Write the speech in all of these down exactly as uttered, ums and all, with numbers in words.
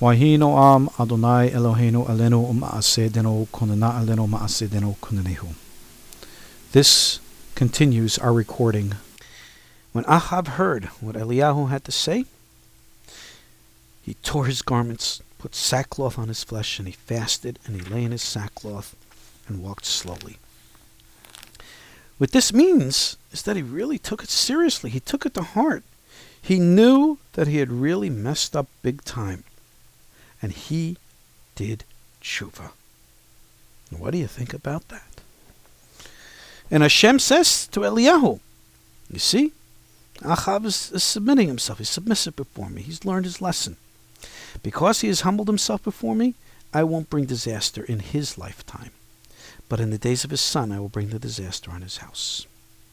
Wahi no'am Adonai Eloheinu alenu u'ma'aseh deno konena alenu ma'aseh deno konenehu. This continues our recording. When Achav heard what Eliyahu had to say, he tore his garments, put sackcloth on his flesh, and he fasted, and he lay in his sackcloth and walked slowly. What this means is that he really took it seriously. He took it to heart. He knew that he had really messed up big time. And he did tshuva. What do you think about that? And Hashem says to Eliyahu, you see, Achav is, is submitting himself. He's submissive before me. He's learned his lesson. Because he has humbled himself before me, I won't bring disaster in his lifetime. But in the days of his son, I will bring the disaster on his house.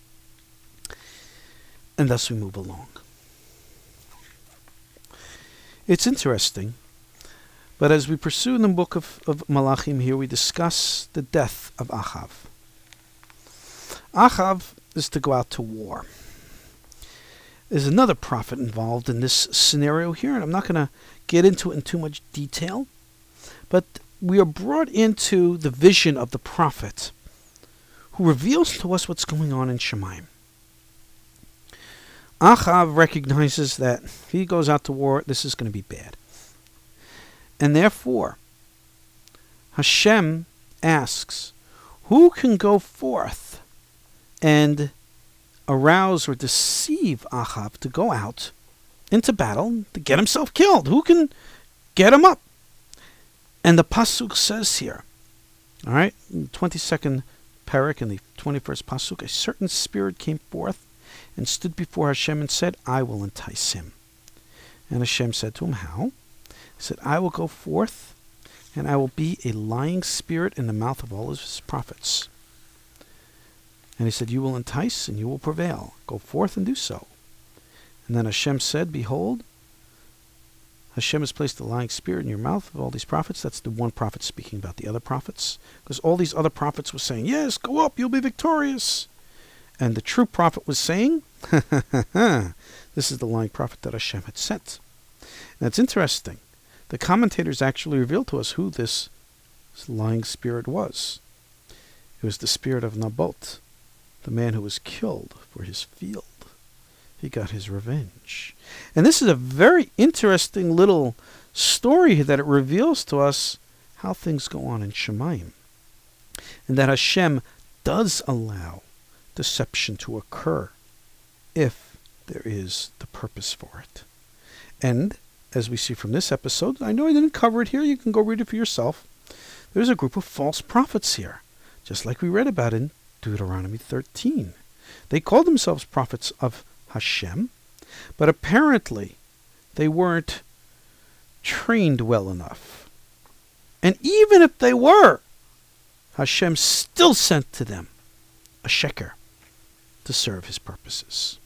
And thus we move along. It's interesting, but as we pursue in the book of, of Malachim here, we discuss the death of Achav. Achav is to go out to war. There's another prophet involved in this scenario here, and I'm not going to get into it in too much detail, but we are brought into the vision of the prophet who reveals to us what's going on in Shemaim. Achav recognizes that if he goes out to war, this is going to be bad. And therefore, Hashem asks, who can go forth and arouse or deceive Achav to go out into battle to get himself killed? Who can get him up? And the pasuk says here, all right, in the twenty-second parak in the twenty-first pasuk, a certain spirit came forth and stood before Hashem and said, I will entice him. And Hashem said to him, how? He said, I will go forth and I will be a lying spirit in the mouth of all his prophets. And he said, you will entice and you will prevail. Go forth and do so. And then Hashem said, behold, Hashem has placed a lying spirit in your mouth of all these prophets. That's the one prophet speaking about the other prophets. Because all these other prophets were saying, yes, go up, you'll be victorious. And the true prophet was saying, this is the lying prophet that Hashem had sent. And it's interesting. The commentators actually reveal to us who this lying spirit was. It was the spirit of Naboth, the man who was killed for his field. He got his revenge. And this is a very interesting little story that it reveals to us how things go on in Shemaim. And that Hashem does allow deception to occur if there is the purpose for it. And as we see from this episode, I know I didn't cover it here, you can go read it for yourself. There's a group of false prophets here, just like we read about in Deuteronomy thirteen. They called themselves prophets of Hashem, but apparently they weren't trained well enough. And even if they were, Hashem still sent to them a sheker to serve his purposes.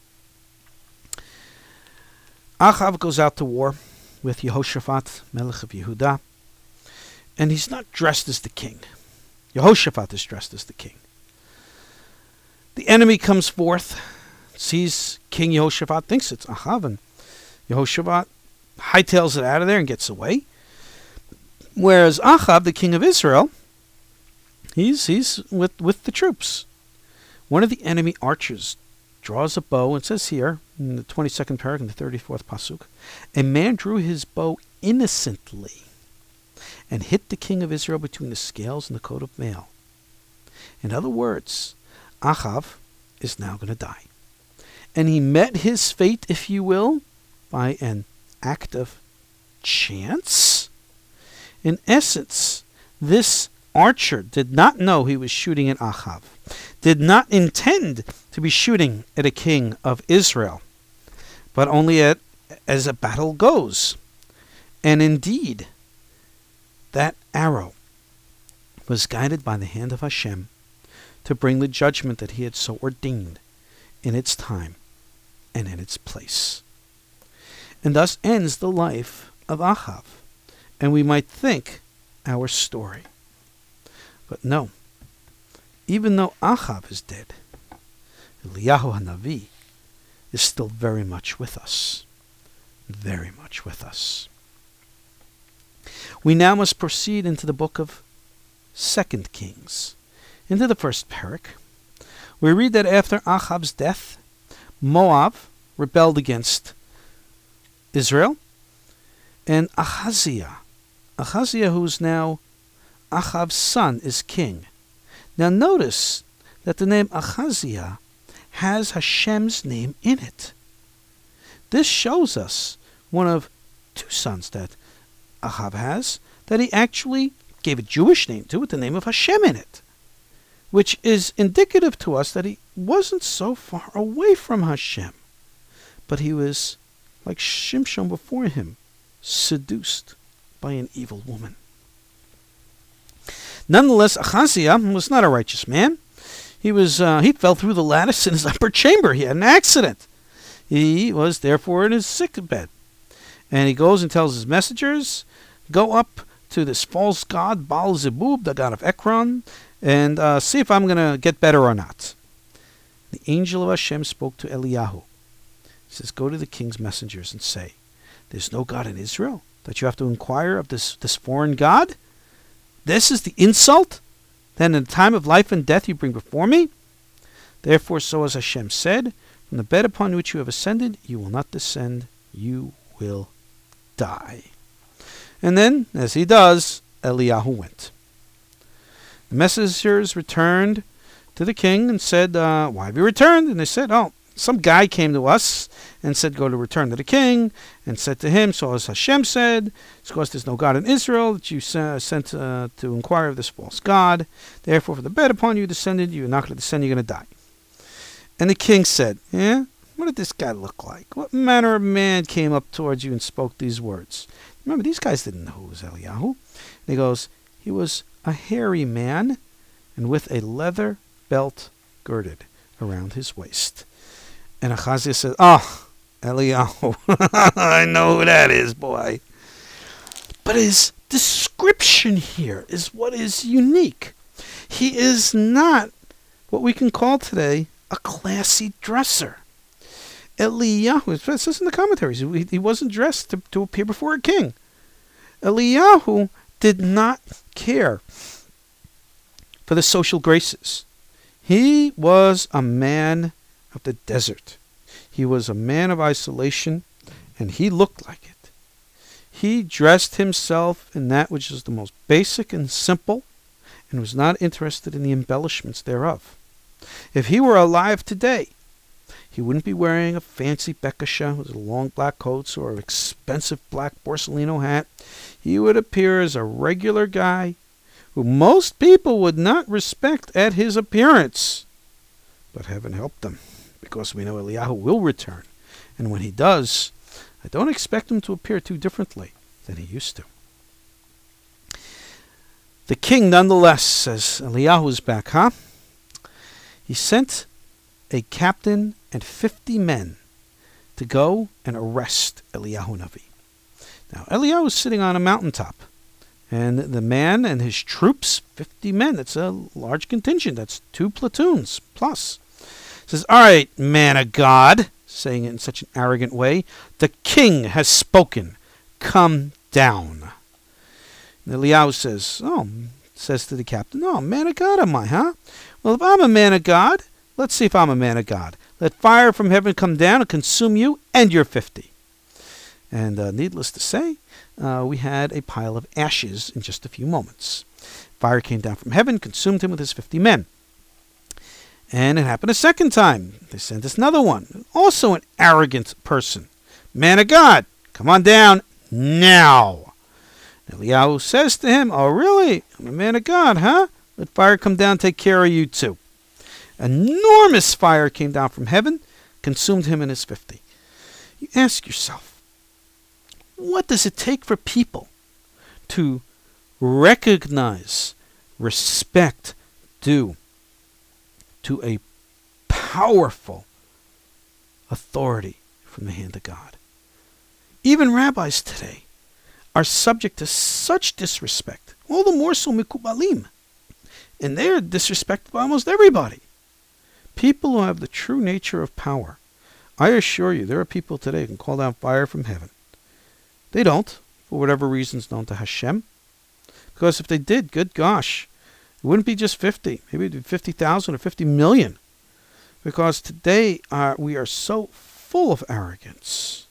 Achav goes out to war with Yehoshaphat, Melech of Yehudah, and he's not dressed as the king. Yehoshaphat is dressed as the king. The enemy comes forth, sees King Yehoshaphat, thinks it's Achav, and Yehoshaphat hightails it out of there and gets away. Whereas Achav, the king of Israel, he's he's with, with the troops. One of the enemy archers draws a bow, and it says here, in the twenty-second paragraph, in the thirty-fourth pasuk, a man drew his bow innocently and hit the king of Israel between the scales and the coat of mail. In other words, Achav is now going to die. And he met his fate, if you will, by an act of chance. In essence, this archer did not know he was shooting at Achav, did not intend to be shooting at a king of Israel, but only at, as a battle goes. And indeed, that arrow was guided by the hand of Hashem to bring the judgment that he had so ordained in its time and in its place. And thus ends the life of Achav. And we might think our story. But no. Even though Achav is dead, Eliyahu HaNavi is still very much with us. Very much with us. We now must proceed into the book of Second Kings, into the first parak. We read that after Ahab's death, Moab rebelled against Israel, and Ahaziah, Ahaziah, who is now Ahab's son, is king. Now notice that the name Ahaziah has Hashem's name in it. This shows us one of two sons that Ahab has, that he actually gave a Jewish name to, with the name of Hashem in it, which is indicative to us that he wasn't so far away from Hashem, but he was, like Shimshon before him, seduced by an evil woman. Nonetheless, Ahaziah was not a righteous man. He was uh, he fell through the lattice in his upper chamber. He had an accident. He was therefore in his sick bed. And he goes and tells his messengers, go up to this false god, Baal Zebub, the god of Ekron, and uh, see if I'm going to get better or not. The angel of Hashem spoke to Eliyahu. He says, go to the king's messengers and say, there's no God in Israel, that you have to inquire of this, this foreign god? This is the insult? Then in the time of life and death you bring before me? Therefore, so as Hashem said, from the bed upon which you have ascended, you will not descend, you will die. And then, as he does, Eliyahu went. The messengers returned to the king and said, uh, why have you returned? And they said, oh, some guy came to us and said, go to return to the king, and said to him, so as Hashem said, it's because there's no God in Israel that you uh, sent uh, to inquire of this false God. Therefore, for the bed upon you descended, you're not going to descend, you're going to die. And the king said, yeah, what did this guy look like? What manner of man came up towards you and spoke these words? Remember, these guys didn't know who was Eliyahu. And he goes, he was a hairy man, and with a leather belt girded around his waist. And Ahaziah said, oh, Eliyahu, I know who that is, boy. But his description here is what is unique. He is not what we can call today a classy dresser. Eliyahu, it says in the commentaries, he, he wasn't dressed to, to appear before a king. Eliyahu did not care for the social graces. He was a man of the desert. He was a man of isolation, and he looked like it. He dressed himself in that which is the most basic and simple, and was not interested in the embellishments thereof. If he were alive today, he wouldn't be wearing a fancy bekasha with long black coats or an expensive black Borsalino hat. He would appear as a regular guy who most people would not respect at his appearance. But heaven help them, because we know Eliyahu will return. And when he does, I don't expect him to appear too differently than he used to. The king, nonetheless, says, Eliyahu is back, huh? He sent a captain and fifty men to go and arrest Eliyahu Navi. Now, Eliyahu is sitting on a mountaintop, and the man and his troops, fifty men, that's a large contingent, that's two platoons plus, says, all right, man of God, saying it in such an arrogant way, the king has spoken, come down. And Eliyahu says, oh, says to the captain, oh, man of God am I, huh? Well, if I'm a man of God, let's see if I'm a man of God. Let fire from heaven come down and consume you and your fifty. And uh, needless to say, uh, we had a pile of ashes in just a few moments. Fire came down from heaven, consumed him with his fifty men. And it happened a second time. They sent us another one, also an arrogant person. Man of God, come on down now. Eliyahu says to him, oh, really? I'm a man of God, huh? Let fire come down, take care of you too. Enormous fire came down from heaven, consumed him and his fifty. You ask yourself, what does it take for people to recognize respect due to a powerful authority from the hand of God? Even rabbis today are subject to such disrespect, all the more so mikubalim. And they're disrespected by almost everybody. People who have the true nature of power. I assure you, there are people today who can call down fire from heaven. They don't. for whatever reasons known to Hashem. Because if they did, good gosh, it wouldn't be just fifty. Maybe it'd be fifty thousand or fifty million. Because today uh, we are so full of arrogance.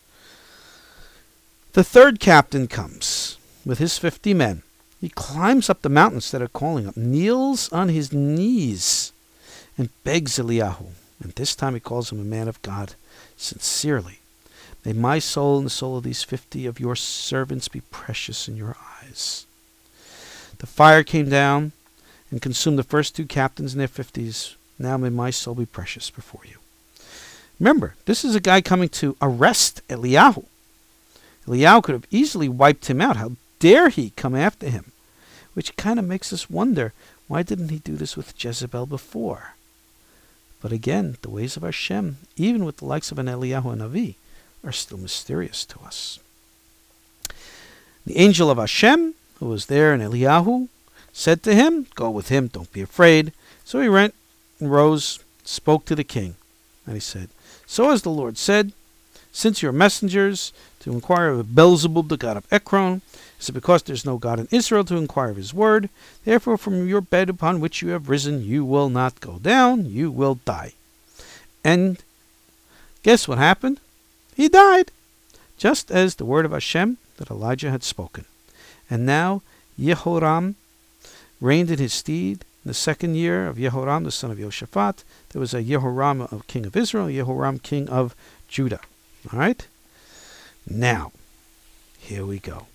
The third captain comes with his fifty men. He climbs up the mountain instead of calling up, kneels on his knees, and begs Eliyahu. And this time he calls him a man of God sincerely. May my soul and the soul of these fifty of your servants be precious in your eyes. The fire came down and consumed the first two captains and their fifties. Now may my soul be precious before you. Remember, this is a guy coming to arrest Eliyahu. Eliyahu could have easily wiped him out. How dare he come after him? Which kind of makes us wonder, why didn't he do this with Jezebel before? But again, the ways of Hashem, even with the likes of an Eliyahu and Navi, are still mysterious to us. The angel of Hashem, who was there in Eliyahu, said to him, go with him, don't be afraid. So he went and rose, spoke to the king. And he said, so as the Lord said, since you are messengers to inquire of Beelzebub, the god of Ekron, is it because there is no God in Israel to inquire of his word? Therefore from your bed upon which you have risen, you will not go down, you will die. And guess what happened? He died, just as the word of Hashem that Elijah had spoken. And now Yehoram reigned in his stead. In the second year of Yehoram, the son of Yoshaphat, there was a Yehoram of king of Israel, Yehoram king of Judah. All right? Now, here we go.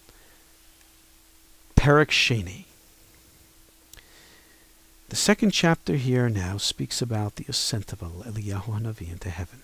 Perek Sheni. The second chapter here now speaks about the ascent of Eliyahu Hanavi into heaven.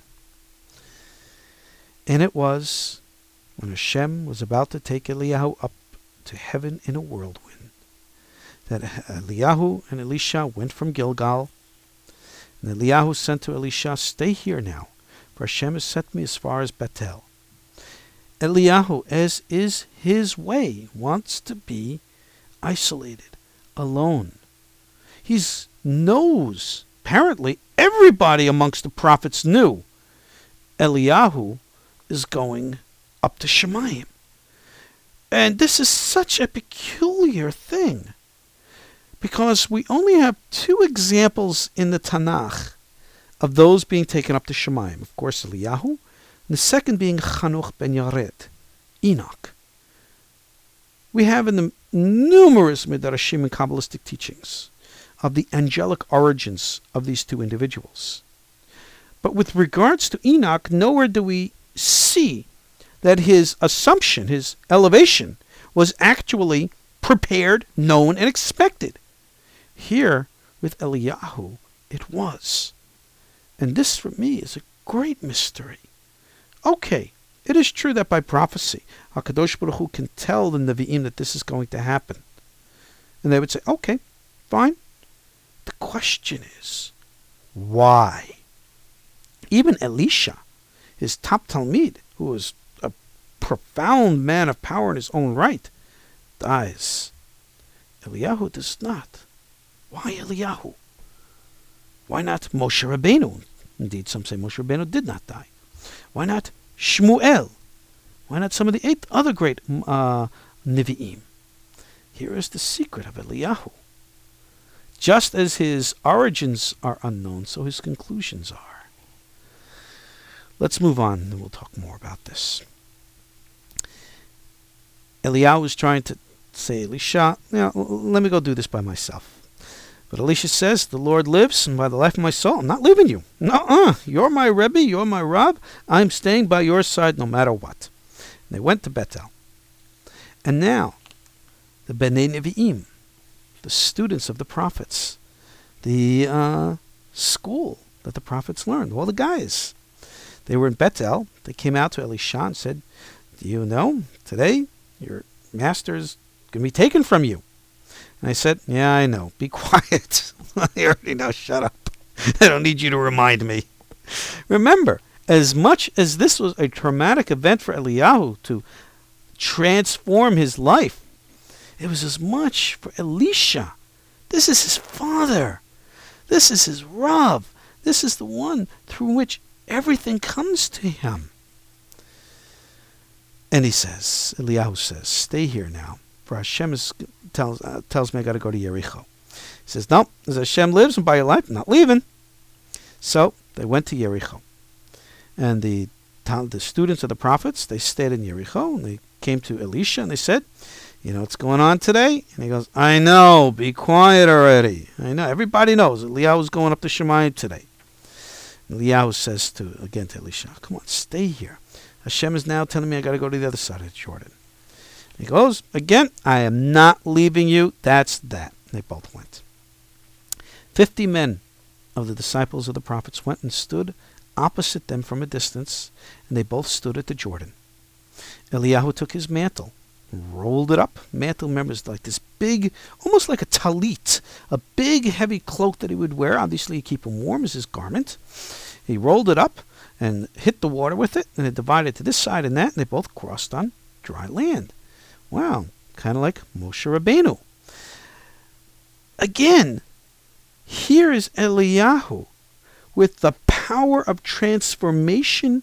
And it was when Hashem was about to take Eliyahu up to heaven in a whirlwind that Eliyahu and Elisha went from Gilgal. And Eliyahu sent to Elisha, stay here now, for Hashem has sent me as far as Bethel. Eliyahu, as is his way, wants to be isolated, alone. He knows, apparently everybody amongst the prophets knew, Eliyahu is going up to Shemayim. And this is such a peculiar thing, because we only have two examples in the Tanakh of those being taken up to Shemayim. Of course, Eliyahu, and the second being Chanuch ben Yared, Enoch. We have in the numerous Midrashim and Kabbalistic teachings of the angelic origins of these two individuals. But with regards to Enoch, nowhere do we see that his assumption, his elevation, was actually prepared, known, and expected. Here, with Eliyahu, it was. And this, for me, is a great mystery. Okay, it is true that by prophecy, HaKadosh Baruch Hu can tell the Nevi'im that this is going to happen. And they would say, okay, fine. The question is, why? Even Elisha, his top Talmid, who was a profound man of power in his own right, dies. Eliyahu does not. Why Eliyahu? Why not Moshe Rabbeinu? Indeed, some say Moshe Rabbeinu did not die. Why not Shmuel? Why not some of the eight other great uh, Nevi'im? Here is the secret of Eliyahu. Just as his origins are unknown, so his conclusions are. Let's move on, and we'll talk more about this. Eliyahu is trying to say, Elisha, now, let me go do this by myself. But Elisha says, the Lord lives, and by the life of my soul, I'm not leaving you. No-uh. You're my Rebbe, you're my Rab. I'm staying by your side no matter what. And they went to Bethel. And now, the Bnei Nevi'im, the students of the prophets, the uh, school that the prophets learned, all the guys. They were in Bethel. They came out to Elisha and said, do you know, today your master is going to be taken from you. And I said, yeah, I know. Be quiet. I already know. Shut up. I don't need you to remind me. Remember, as much as this was a traumatic event for Eliyahu to transform his life, it was as much for Elisha. This is his father. This is his Rav. This is the one through which everything comes to him. And he says, Eliyahu says, stay here now, for Hashem is, tells, uh, tells me I got to go to Yericho. He says, no, as Hashem lives and by your life, I'm not leaving. So they went to Yericho. And the, the students of the prophets, they stayed in Yericho, and they came to Elisha, and they said, you know what's going on today? And he goes, I know, be quiet already. I know, everybody knows Eliyahu's going up to Shemayim today. And Eliyahu says to, again to Elisha, come on, stay here. Hashem is now telling me I got to go to the other side of the Jordan. He goes, again, I am not leaving you. That's that. And they both went. Fifty men of the disciples of the prophets went and stood opposite them from a distance, and they both stood at the Jordan. Eliyahu took his mantle, rolled it up. Mantle, remember, is like this big, almost like a talit, a big, heavy cloak that he would wear. Obviously, to keep him warm as his garment. He rolled it up and hit the water with it, and it divided to this side and that, and they both crossed on dry land. Wow, kind of like Moshe Rabbeinu. Again, here is Eliyahu with the power of transformation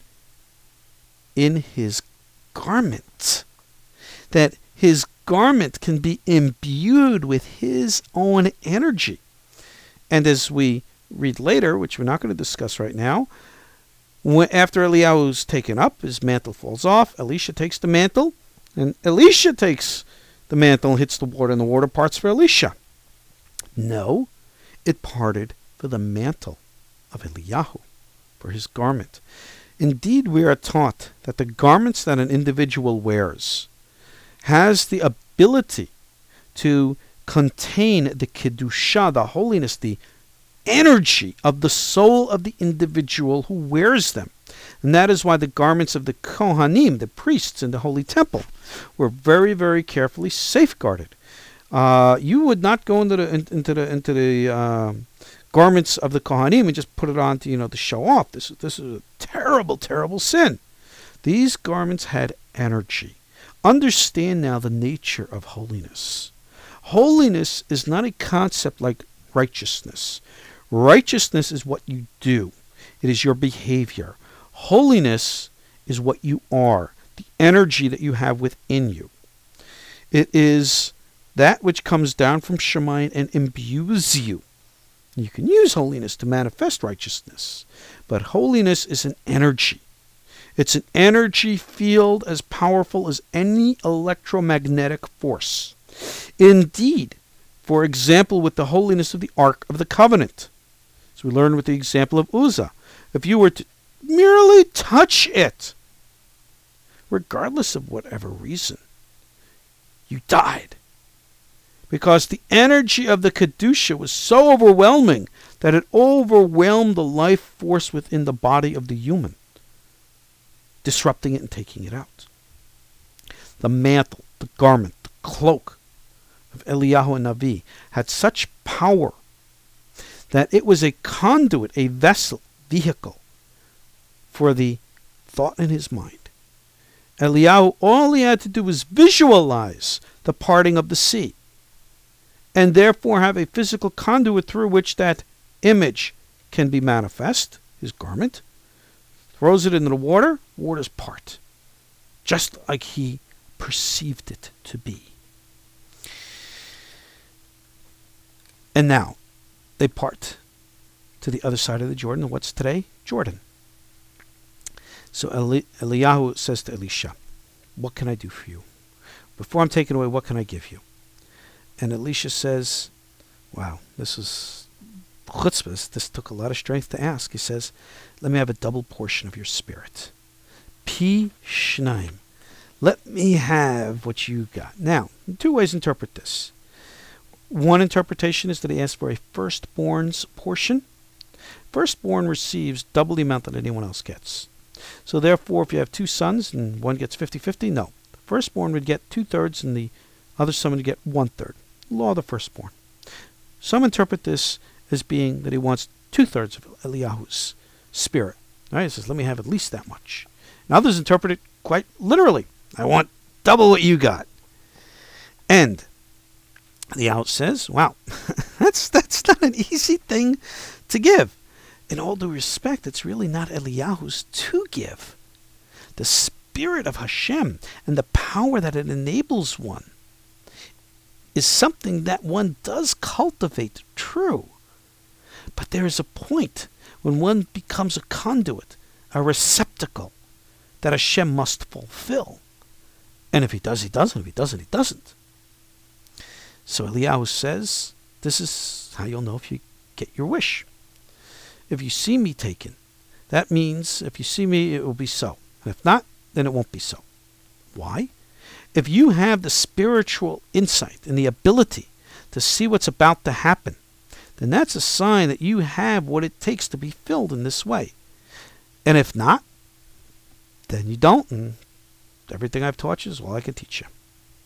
in his garment. That his garment can be imbued with his own energy. And as we read later, which we're not going to discuss right now, when, after Eliyahu's taken up, his mantle falls off, Elisha takes the mantle, and Elisha takes the mantle and hits the water, and the water parts for Elisha. No, it parted for the mantle of Eliyahu, for his garment. Indeed, we are taught that the garments that an individual wears has the ability to contain the kedusha, the holiness, the energy of the soul of the individual who wears them. And that is why the garments of the Kohanim, the priests in the Holy Temple, were very, very carefully safeguarded. Uh, you would not go into the in, into the into the uh, garments of the Kohanim and just put it on to, you know, to show off. This this is a terrible, terrible sin. These garments had energy. Understand now the nature of holiness. Holiness is not a concept like righteousness. Righteousness is what you do. It is your behavior. Holiness is what you are, the energy that you have within you. It is that which comes down from Shemayim and imbues you. You can use holiness to manifest righteousness, but holiness is an energy. It's an energy field as powerful as any electromagnetic force. Indeed, for example, with the holiness of the Ark of the Covenant, as we learned with the example of Uzzah, if you were to merely touch it, regardless of whatever reason, you died. Because the energy of the Kedusha was so overwhelming that it overwhelmed the life force within the body of the human, disrupting it and taking it out. The mantle, the garment, the cloak of Eliyahu Navi had such power that it was a conduit, a vessel, vehicle for the thought in his mind. Eliyahu, all he had to do was visualize the parting of the sea, and therefore have a physical conduit through which that image can be manifest, his garment, throws it into the water, waters part, just like he perceived it to be. And now, they part to the other side of the Jordan. What's today? Jordan. So Eli- Eliyahu says to Elisha, what can I do for you? Before I'm taken away, what can I give you? And Elisha says, wow, this is chutzpah. This took a lot of strength to ask. He says, let me have a double portion of your spirit. Pi shnaim. Let me have what you got. Now, two ways to interpret this. One interpretation is that he asked for a firstborn's portion. Firstborn receives double the amount that anyone else gets. So therefore, if you have two sons and one gets fifty-fifty, no. The firstborn would get two-thirds and the other son would get one-third. Law of the firstborn. Some interpret this as being that he wants two-thirds of Eliyahu's spirit. All right, he says, let me have at least that much. And others interpret it quite literally. I want double what you got. And Eliyahu says, wow, that's that's not an easy thing to give. In all due respect, it's really not Eliyahu's to give. The Spirit of Hashem and the power that it enables one is something that one does cultivate, true. But there is a point when one becomes a conduit, a receptacle that Hashem must fulfill. And if he does, he does, and if he doesn't, he doesn't. So Eliyahu says, this is how you'll know if you get your wish. If you see me taken, that means if you see me, it will be so. And if not, then it won't be so. Why? If you have the spiritual insight and the ability to see what's about to happen, then that's a sign that you have what it takes to be filled in this way. And if not, then you don't, and everything I've taught you is all I can teach you.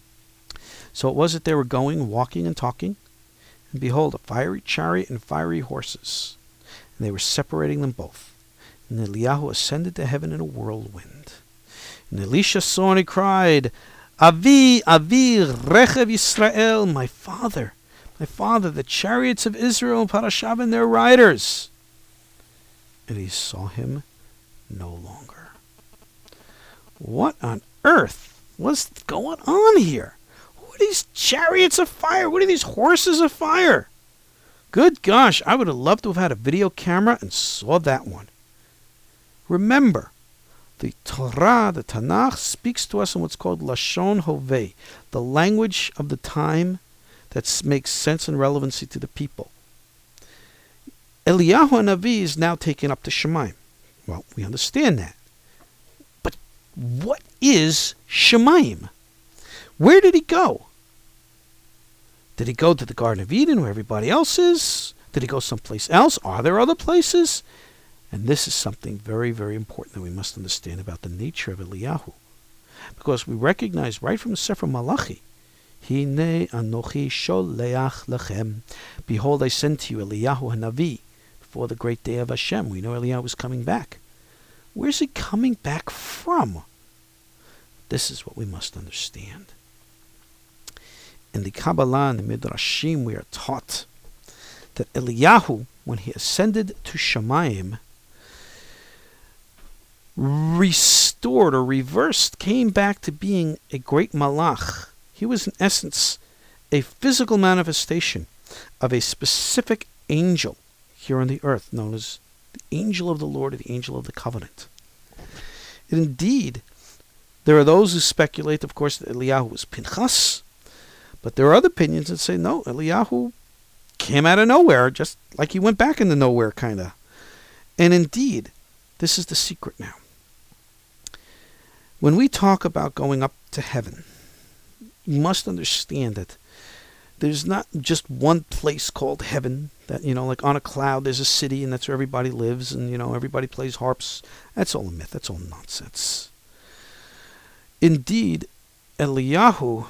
So it was that they were going, walking, and talking, and behold, a fiery chariot and fiery horses, and they were separating them both. And Eliyahu ascended to heaven in a whirlwind. And Elisha saw and he cried, Avi, Avi, Rechev Yisrael, my father, my father, the chariots of Israel and Parashav and their riders. And he saw him no longer. What on earth was going on here? What are these chariots of fire? What are these horses of fire? Good gosh, I would have loved to have had a video camera and saw that one. Remember, the Torah, the Tanakh, speaks to us in what's called Lashon Hoveh, the language of the time that makes sense and relevancy to the people. Eliyahu Hanavi is now taken up to Shemaim. Well, we understand that. But what is Shemaim? Where did he go? Did he go to the Garden of Eden where everybody else is? Did he go someplace else? Are there other places? And this is something very, very important that we must understand about the nature of Eliyahu. Because we recognize right from the Sefer Malachi, Hine anochi sholeach lechem. Behold, I send to you Eliyahu Hanavi before the great day of Hashem. We know Eliyahu is coming back. Where's he coming back from? This is what we must understand. In the Kabbalah and the Midrashim, we are taught that Eliyahu, when he ascended to Shamayim, restored or reversed, came back to being a great malach. He was in essence a physical manifestation of a specific angel here on the earth, known as the angel of the Lord, or the angel of the covenant. And indeed, there are those who speculate, of course, that Eliyahu was Pinchas, but there are other opinions that say, no, Eliyahu came out of nowhere, just like he went back into nowhere, kind of. And indeed, this is the secret now. When we talk about going up to heaven, you must understand that there's not just one place called heaven, that, you know, like on a cloud there's a city and that's where everybody lives and, you know, everybody plays harps. That's all a myth. That's all nonsense. Indeed, Eliyahu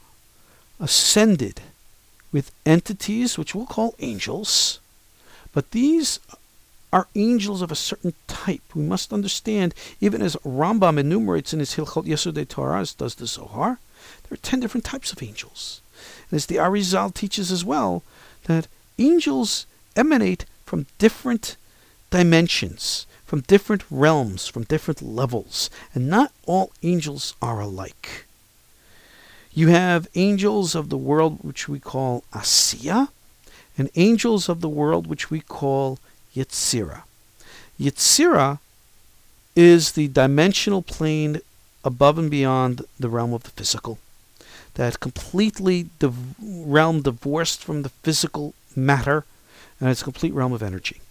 ascended with entities which we'll call angels, but these are angels of a certain type. We must understand, even as Rambam enumerates in his Hilchot Yesodei Torah, as does the Zohar, there are ten different types of angels. And as the Arizal teaches as well, that angels emanate from different dimensions, from different realms, from different levels, and not all angels are alike. You have angels of the world which we call Asiya, and angels of the world which we call Yetzirah. Yetzirah is the dimensional plane above and beyond the realm of the physical, that completely the realm divorced from the physical matter, and it's a complete realm of energy.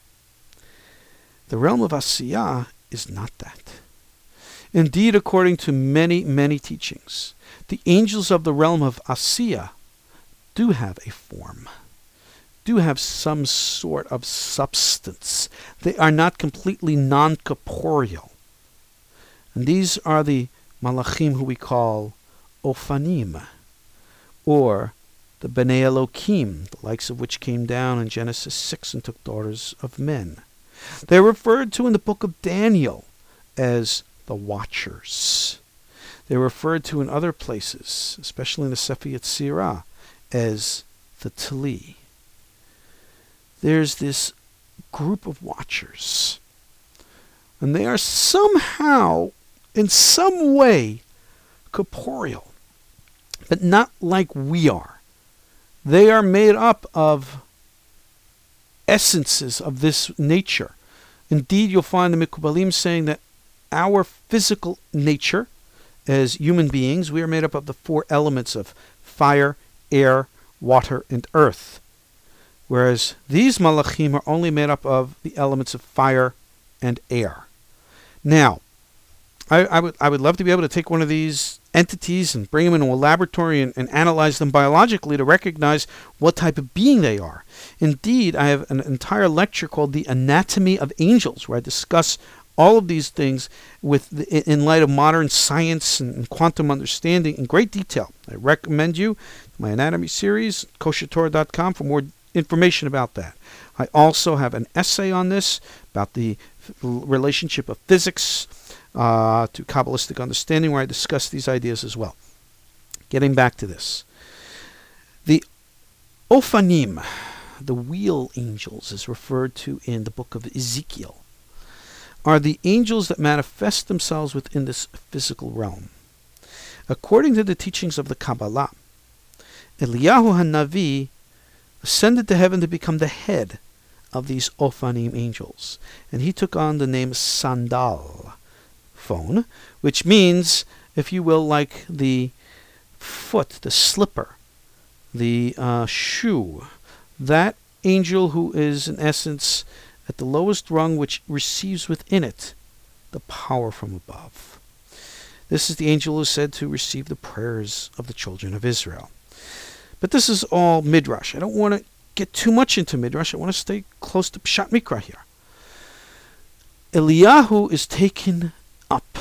The realm of Asiyah is not that. Indeed, according to many, many teachings, the angels of the realm of Asiyah do have a form, do have some sort of substance. They are not completely non-corporeal. And these are the malachim who we call Ophanim, or the Bnei Elokim, the likes of which came down in Genesis six and took daughters of men. They're referred to in the book of Daniel as the Watchers. They're referred to in other places, especially in the Sefer Yetzirah, as the Tali. There's this group of watchers, and they are somehow in some way corporeal, but not like we are. They are made up of essences of this nature. Indeed, you'll find the Mikubalim saying that our physical nature as human beings, we are made up of the four elements of fire, air, water, and earth. Whereas these malachim are only made up of the elements of fire and air. Now, I, I would I would love to be able to take one of these entities and bring them into a laboratory and, and analyze them biologically to recognize what type of being they are. Indeed, I have an entire lecture called The Anatomy of Angels, where I discuss all of these things with the, in light of modern science and, and quantum understanding in great detail. I recommend you my anatomy series, kosher torah dot com, for more information about that. I also have an essay on this about the f- relationship of physics uh, to Kabbalistic understanding, where I discuss these ideas as well. Getting back to this. The Ophanim, the wheel angels, is referred to in the book of Ezekiel, are the angels that manifest themselves within this physical realm. According to the teachings of the Kabbalah, Eliyahu HaNavi ascended to heaven to become the head of these Ophanim angels, and he took on the name Sandal phone, which means, if you will, like the foot, the slipper, the uh, shoe, that angel who is in essence at the lowest rung, which receives within it the power from above. This is the angel who is said to receive the prayers of the children of Israel. But this is all Midrash. I don't want to get too much into Midrash. I want to stay close to Pshat Mikra here. Eliyahu is taken up.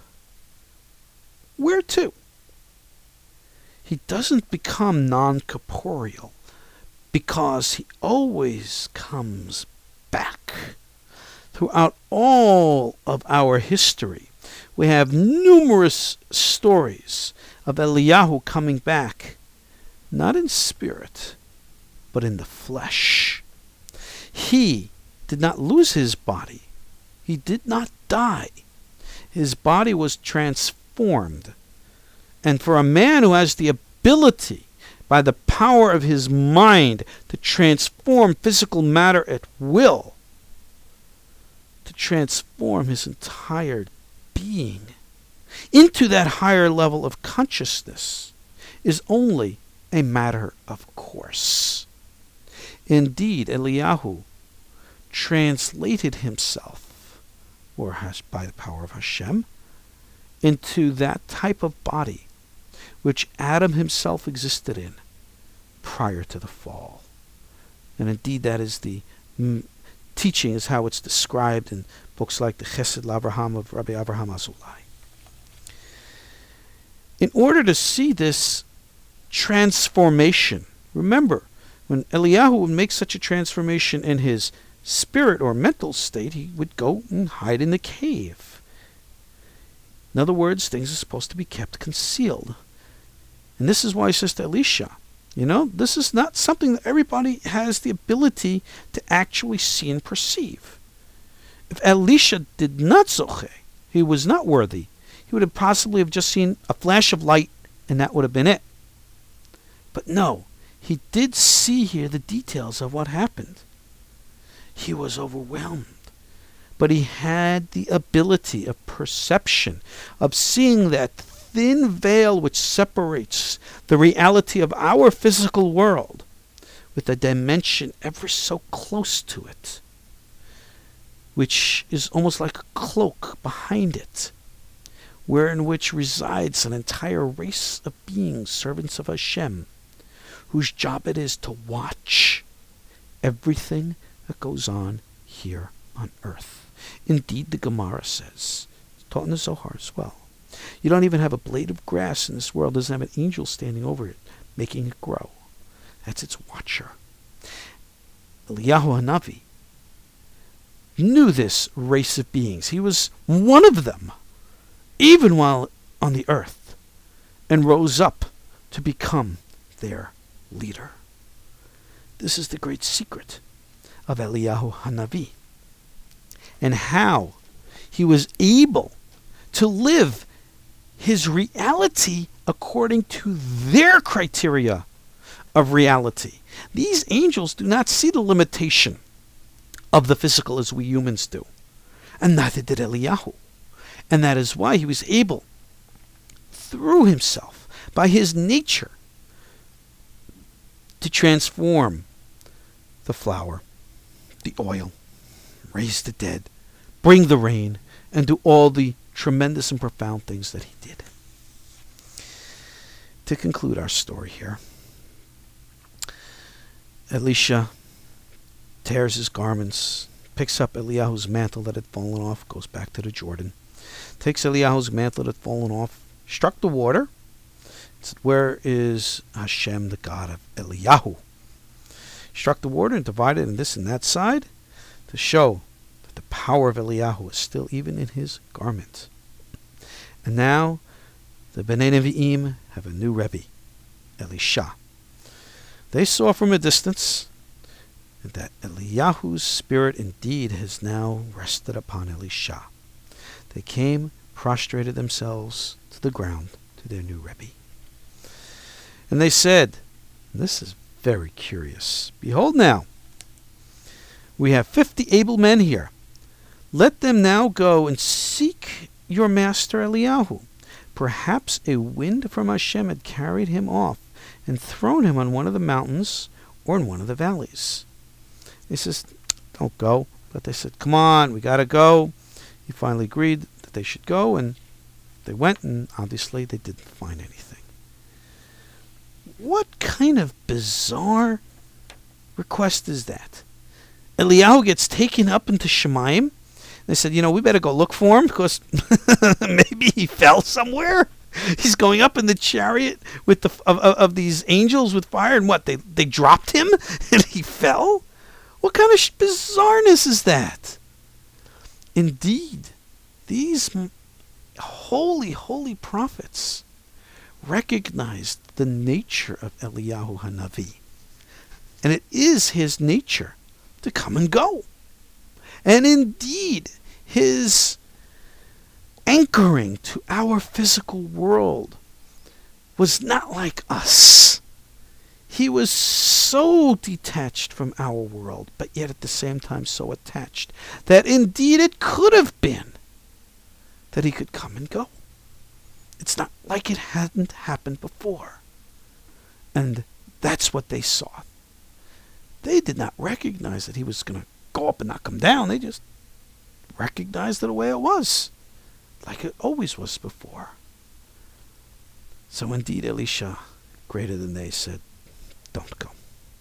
Where to? He doesn't become non-corporeal because he always comes back. Throughout all of our history, we have numerous stories of Eliyahu coming back, not in spirit, but in the flesh. He did not lose his body. He did not die. His body was transformed. And for a man who has the ability, by the power of his mind, to transform physical matter at will, to transform his entire being into that higher level of consciousness, is only a matter of course. Indeed, Eliyahu translated himself, or has by the power of Hashem, into that type of body which Adam himself existed in prior to the fall. And indeed, that is the mm, teaching, is how it's described in books like the Chesed L'Avraham of Rabbi Avraham Azulai. In order to see this transformation, remember, when Eliyahu would make such a transformation in his spirit or mental state, he would go and hide in the cave. In other words, things are supposed to be kept concealed. And this is why he says to Elisha, you know, this is not something that everybody has the ability to actually see and perceive. If Elisha did not zoche, he was not worthy, he would have possibly have just seen a flash of light and that would have been it. But no, he did see here the details of what happened. He was overwhelmed. But he had the ability of perception, of seeing that thin veil which separates the reality of our physical world with a dimension ever so close to it, which is almost like a cloak behind it, wherein which resides an entire race of beings, servants of Hashem, whose job it is to watch everything that goes on here on earth. Indeed, the Gemara says, it's taught in the Zohar as well, you don't even have a blade of grass in this world doesn't have an angel standing over it, making it grow. That's its watcher. Eliyahu HaNavi knew this race of beings. He was one of them, even while on the earth, and rose up to become their leader. This is the great secret of Eliyahu HaNavi, and how he was able to live his reality according to their criteria of reality. These angels do not see the limitation of the physical as we humans do. And neither did Eliyahu. And that is why he was able, through himself, by his nature, to transform the flour, the oil, raise the dead, bring the rain, and do all the tremendous and profound things that he did. To conclude our story here, Elisha tears his garments, picks up Eliyahu's mantle that had fallen off, goes back to the Jordan, takes Eliyahu's mantle that had fallen off, struck the water, said, "Where is Hashem, the God of Eliyahu?" Struck the water and divided in this and that side to show that the power of Eliyahu is still even in his garment. And now the Bnei Nevi'im have a new Rebbe, Elisha. They saw from a distance that Eliyahu's spirit indeed has now rested upon Elisha. They came, prostrated themselves to the ground to their new Rebbe. And they said, this is very curious, "Behold now, we have fifty able men here. Let them now go and seek your master Eliyahu. Perhaps a wind from Hashem had carried him off and thrown him on one of the mountains or in one of the valleys." He says, "Don't go." But they said, "Come on, we got to go." He finally agreed that they should go, and they went, and obviously they didn't find anything. What kind of bizarre request is that? Eliyahu gets taken up into Shemayim. They said, you know, we better go look for him because maybe he fell somewhere. He's going up in the chariot with the of, of, of these angels with fire, and what, they they dropped him and he fell? What kind of bizarreness is that? Indeed, these holy, holy prophets recognized the nature of Eliyahu Hanavi. And it is his nature to come and go. And indeed, his anchoring to our physical world was not like us. He was so detached from our world, but yet at the same time so attached, that indeed it could have been that he could come and go. It's not like it hadn't happened before. And that's what they saw. They did not recognize that he was going to go up and not come down. They just recognized it the way it was, like it always was before. So indeed, Elisha, greater than they, said, "Don't go."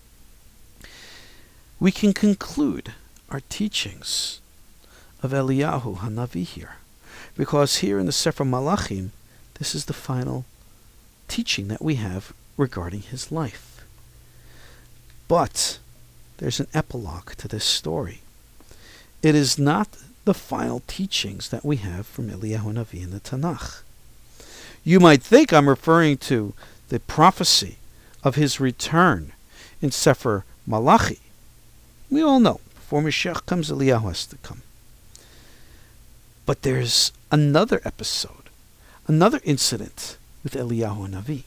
We can conclude our teachings of Eliyahu Hanavi here, because here in the Sefer Malachim, this is the final teaching that we have regarding his life. But there's an epilogue to this story. It is not the final teachings that we have from Eliyahu Hanavi in the Tanakh. You might think I'm referring to the prophecy of his return in Sefer Malachi. We all know, before Mashiach comes, Eliyahu has to come. But there's another episode, another incident with Eliyahu Hanavi.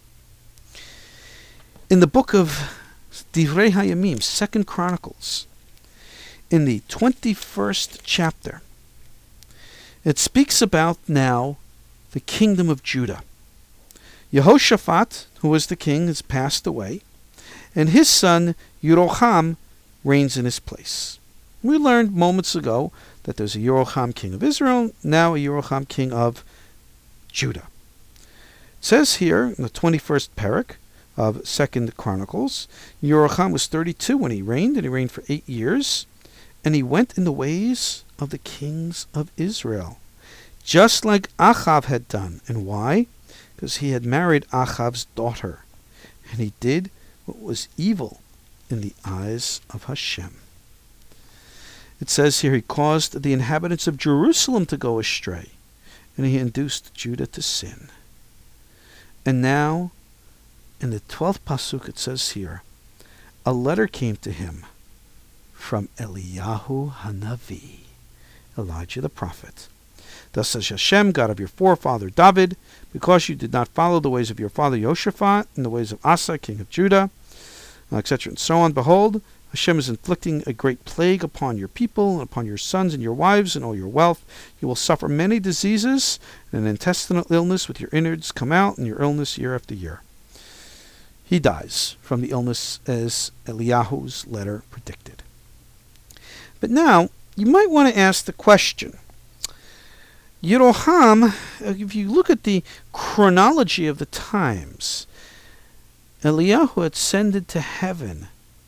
In the book of Divrei Hayamim, Second Chronicles, in the twenty-first chapter, it speaks about now the kingdom of Judah. Yehoshaphat, who was the king, has passed away, and his son Yeroham reigns in his place. We learned moments ago that there's a Yeroham king of Israel, now a Yeroham king of Judah. It says here in the twenty-first parak of Second Chronicles, Yeroham was thirty-two when he reigned, and he reigned for eight years, and he went in the ways of the kings of Israel, just like Achav had done. And why? Because he had married Achav's daughter, and he did what was evil in the eyes of Hashem. It says here, he caused the inhabitants of Jerusalem to go astray, and he induced Judah to sin. And now, in the twelfth pasuk, it says here, a letter came to him from Eliyahu Hanavi, Elijah the prophet, Thus says Hashem, God of your forefather David, because you did not follow the ways of your father Yoshaphat and the ways of Asa, king of Judah, et cetera, and so on. Behold, Hashem is inflicting a great plague upon your people, and upon your sons and your wives and all your wealth. You will suffer many diseases, and an intestinal illness with your innards come out, and your illness year after year. He dies from the illness as Eliyahu's letter predicted. But now, you might want to ask the question, Yeroham, if you look at the chronology of the times, Eliyahu had ascended to heaven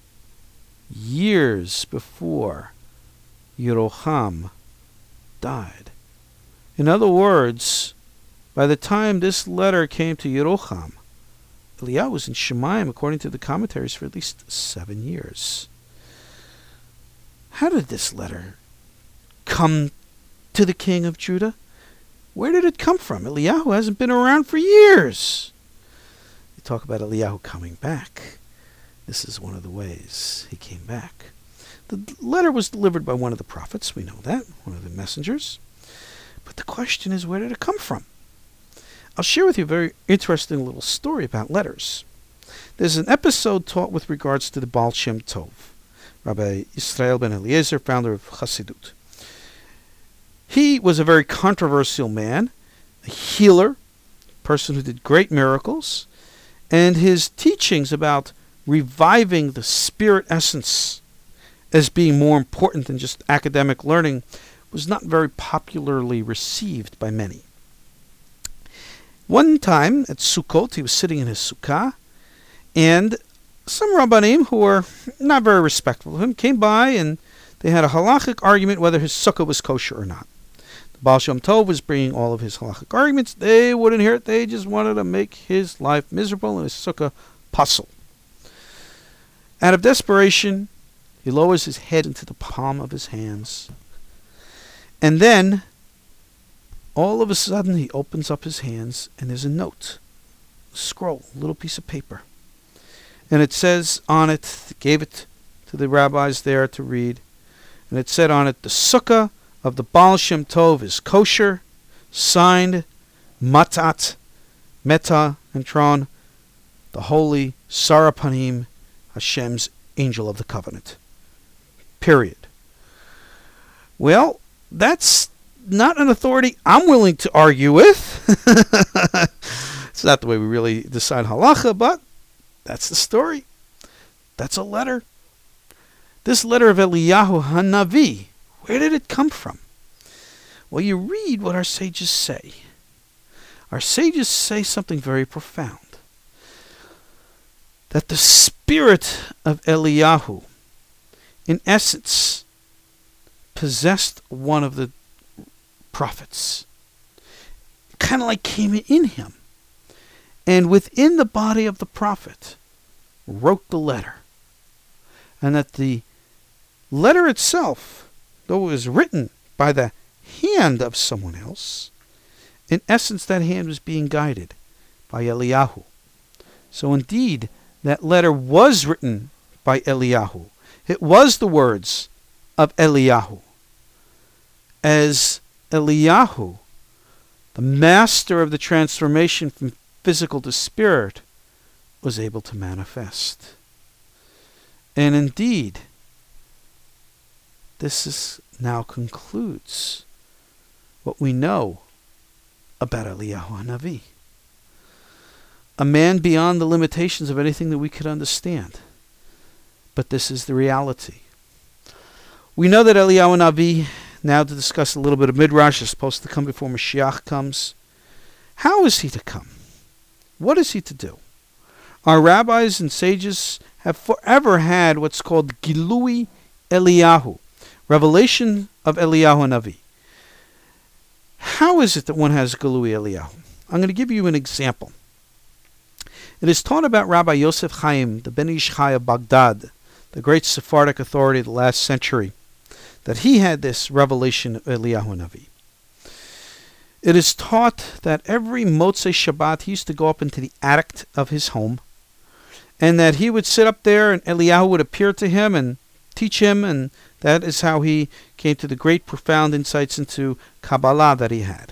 years before Yeroham died. In other words, by the time this letter came to Yeroham, Eliyahu was in Shemayim, according to the commentaries, for at least seven years. How did this letter come to the king of Judah? Where did it come from? Eliyahu hasn't been around for years. You talk about Eliyahu coming back. This is one of the ways he came back. The letter was delivered by one of the prophets. We know that, one of the messengers. But the question is, where did it come from? I'll share with you a very interesting little story about letters. There's an episode taught with regards to the Baal Shem Tov, Rabbi Yisrael ben Eliezer, founder of Chassidut. He was a very controversial man, a healer, a person who did great miracles, and his teachings about reviving the spirit essence as being more important than just academic learning was not very popularly received by many. One time at Sukkot, he was sitting in his sukkah, and some Rabbanim who were not very respectful of him came by, and they had a halachic argument whether his sukkah was kosher or not. The Baal Shem Tov was bringing all of his halachic arguments. They wouldn't hear it. They just wanted to make his life miserable and his sukkah puzzle. Out of desperation, he lowers his head into the palm of his hands. And then, all of a sudden, he opens up his hands, and there's a note, a scroll, a little piece of paper. And it says on it, gave it to the rabbis there to read, and it said on it, the sukkah of the Baal Shem Tov is kosher, signed, Matat, Meta, and Tron, the holy Sarapanim, Hashem's angel of the covenant. Period. Well, that's not an authority I'm willing to argue with. It's not the way we really decide halacha, but that's the story. That's a letter. This letter of Eliyahu Hanavi, where did it come from? Well, you read what our sages say. Our sages say something very profound. That the spirit of Eliyahu, in essence, possessed one of the prophets. Kind of like came in him. And within the body of the prophet, wrote the letter. And that the letter itself, though it was written by the hand of someone else, in essence that hand was being guided by Eliyahu. So indeed, that letter was written by Eliyahu. It was the words of Eliyahu. As Eliyahu, the master of the transformation from physical to spirit, was able to manifest. And indeed, this is now concludes what we know about Eliyahu Hanavi. A man beyond the limitations of anything that we could understand. But this is the reality. We know that Eliyahu Hanavi, now to discuss a little bit of Midrash, is supposed to come before Mashiach comes. How is he to come? What is he to do? Our rabbis and sages have forever had what's called Gilui Eliyahu, revelation of Eliyahu Hanavi. How is it that one has Gilui Eliyahu? I'm going to give you an example. It is taught about Rabbi Yosef Chaim, the Ben Ish Chai of Baghdad, the great Sephardic authority of the last century, that he had this revelation of Eliyahu Hanavi. It is taught that every Motzei Shabbat he used to go up into the attic of his home, and that he would sit up there and Eliyahu would appear to him and teach him, and that is how he came to the great profound insights into Kabbalah that he had.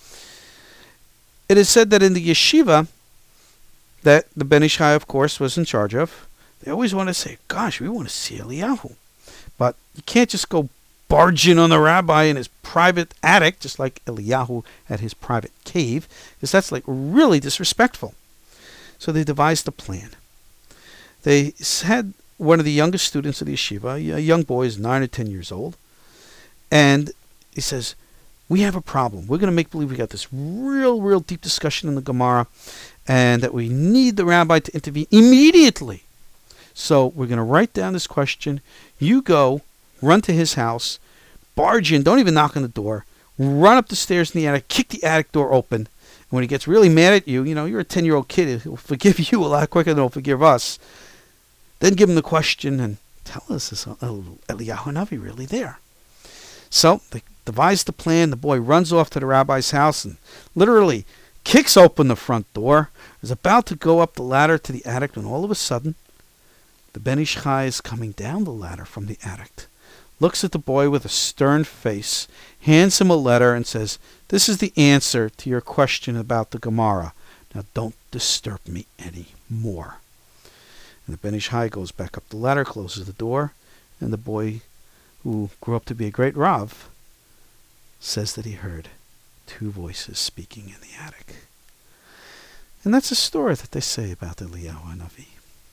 It is said that in the yeshiva that the Ben Ish Chai, of course, was in charge of, they always want to say, gosh, we want to see Eliyahu. But you can't just go barge in on the rabbi in his private attic, just like Eliyahu had his private cave, because that's like really disrespectful. So they devised a plan. They had one of the youngest students of the yeshiva, a young boy, is nine or ten years old, and he says, we have a problem. We're going to make believe we got this real, real deep discussion in the Gemara, and that we need the rabbi to intervene immediately. So we're going to write down this question. You go, run to his house, barge in, don't even knock on the door, run up the stairs in the attic, kick the attic door open. And when he gets really mad at you, you know, you're a ten-year-old kid, he'll forgive you a lot quicker than he'll forgive us. Then give him the question and tell us, is Eliyahu Hanavi really there? So they devised the plan. The boy runs off to the rabbi's house and literally kicks open the front door, is about to go up the ladder to the attic, when all of a sudden, the Ben Ish Chai is coming down the ladder from the attic, looks at the boy with a stern face, hands him a letter, and says, this is the answer to your question about the Gemara. Now don't disturb me any more. And the Ben Ish Chai goes back up the ladder, closes the door, and the boy, who grew up to be a great Rav, says that he heard two voices speaking in the attic. And that's a story that they say about Eliyahu Hanavi.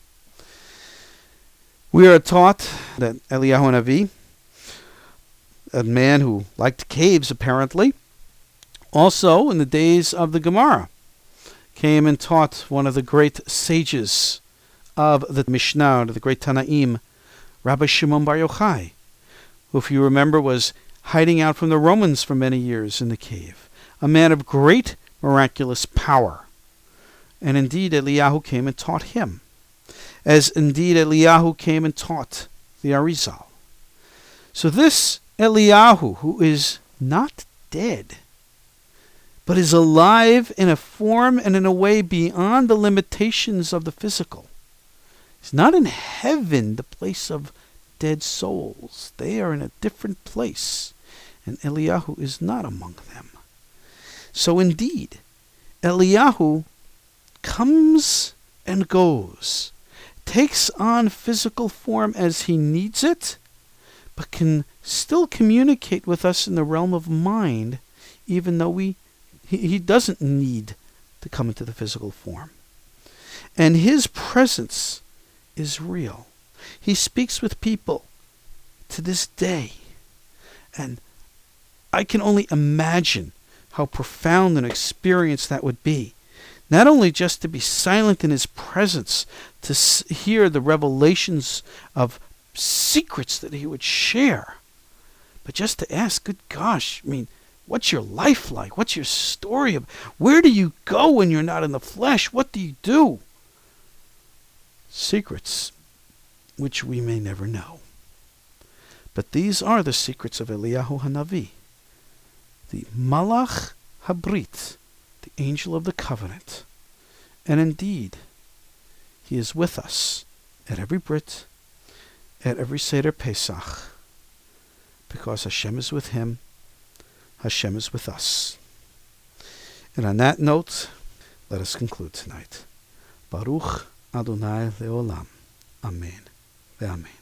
We are taught that Eliyahu Hanavi, a man who liked caves apparently, also in the days of the Gemara, came and taught one of the great sages of the Mishnah, the great Tanaim, Rabbi Shimon Bar Yochai, who, if you remember, was hiding out from the Romans for many years in the cave, a man of great miraculous power. And indeed Eliyahu came and taught him, as indeed Eliyahu came and taught the Arizal. So this Eliyahu, who is not dead, but is alive in a form and in a way beyond the limitations of the physical, is not in heaven, the place of dead souls. They are in a different place, and Eliyahu is not among them. So indeed, Eliyahu comes and goes, takes on physical form as he needs it, but can still communicate with us in the realm of mind, even though we he, he doesn't need to come into the physical form. And his presence is real. He speaks with people to this day, and I can only imagine how profound an experience that would be. Not only just to be silent in his presence, to s- hear the revelations of secrets that he would share, but just to ask, good gosh, I mean, what's your life like? What's your story? Of, where do you go when you're not in the flesh? What do you do? Secrets which we may never know. But these are the secrets of Eliyahu Hanavi, the Malach Habrit, the angel of the covenant. And indeed, he is with us at every Brit, at every Seder Pesach, because Hashem is with him, Hashem is with us. And on that note, let us conclude tonight. Baruch Adonai Leolam. Amen. Amen.